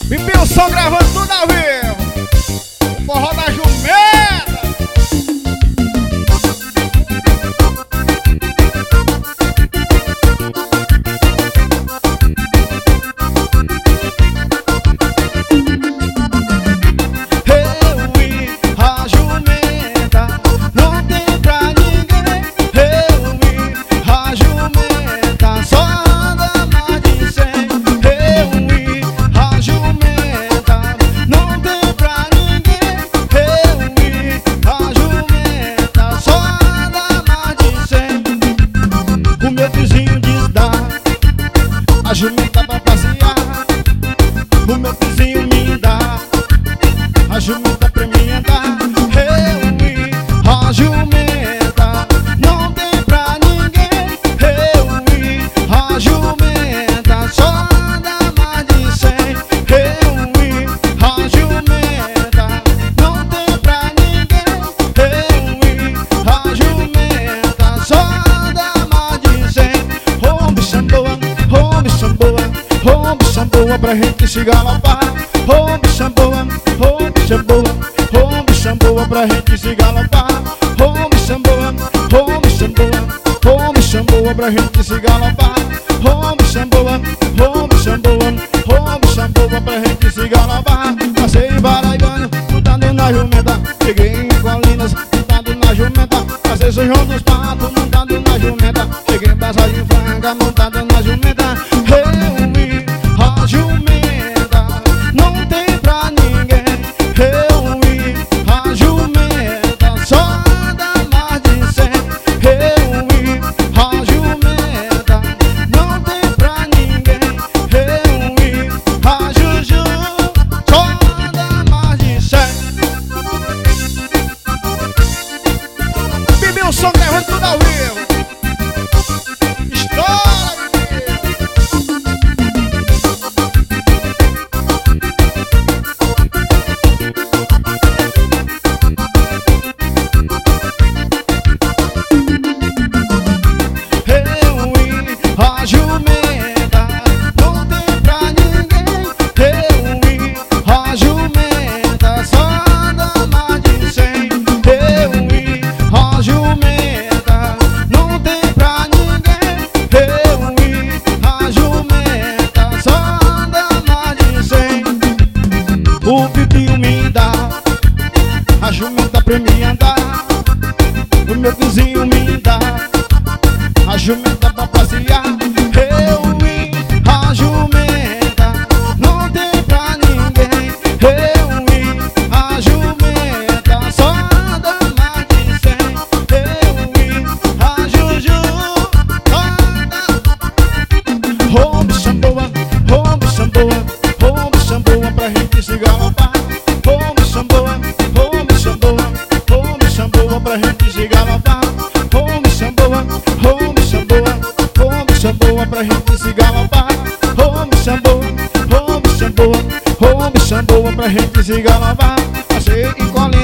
Wilson gravando tudo ao vivo. Forró da Jumenta. A jumenta pra passear, o meu vizinho me dá. A jumenta pra mim andar. Eu e a jumenta não tem pra ninguém. Eu e a jumenta só dá mais de 100. Eu e a jumenta não tem pra ninguém. Eu e a jumenta só dá mais de 100. Oh, bicha boa, oh, bicha boa, oh, bicha boa pra gente se galopar. Oh, bicha boa, oh, bicha boa, oh, bicha boa pra gente se galopar. Oh, bicha boa, oh, bicha boa, oh, bicha boa pra gente se galopar. Oh, bicha boa, oh, bicha boa, oh, bicha boa pra gente se galopar. Passei em Paraibano, montado na jumenta. Cheguei em Colinas, montado na jumenta. Passei São João dos Patos, montado na jumenta. Cheguei em Passagem Franca, montado na jumenta. Eu e a jumenta não tem pra ninguém. Eu e a jumenta só dá mais de 100. Eu e a jumenta não tem pra ninguém. Eu e a Juju só dá mais de 100. Wilson gravando tudo ao vivo. Estoura, A jumenta não tem pra ninguém. Eu e a jumenta só dá mais de 100. Eu e a jumenta não tem pra ninguém. Eu e a jumenta só dá mais de 100. O pipinho me dá, a jumenta pra mim andar. O meu vizinho me dá, a jumenta pra passear. Eu e a jumenta não tem pra ninguém. Eu e a jumenta só dá mais de 100. Eu e a Juju só dá. Oh, bicha boa, oh, bicha boa, oh, bicha boa pra gente se galopar. Oh, bicha boa, oh, bicha boa, oh, bicha boa pra gente se galopar. Oh, bicha boa, oh, bicha boa, oh, bicha boa pra gente se galopar. Oh, bicha boa, oh, bicha boa, oh, bicha boa pra gente se galopar. Passei em Colinas,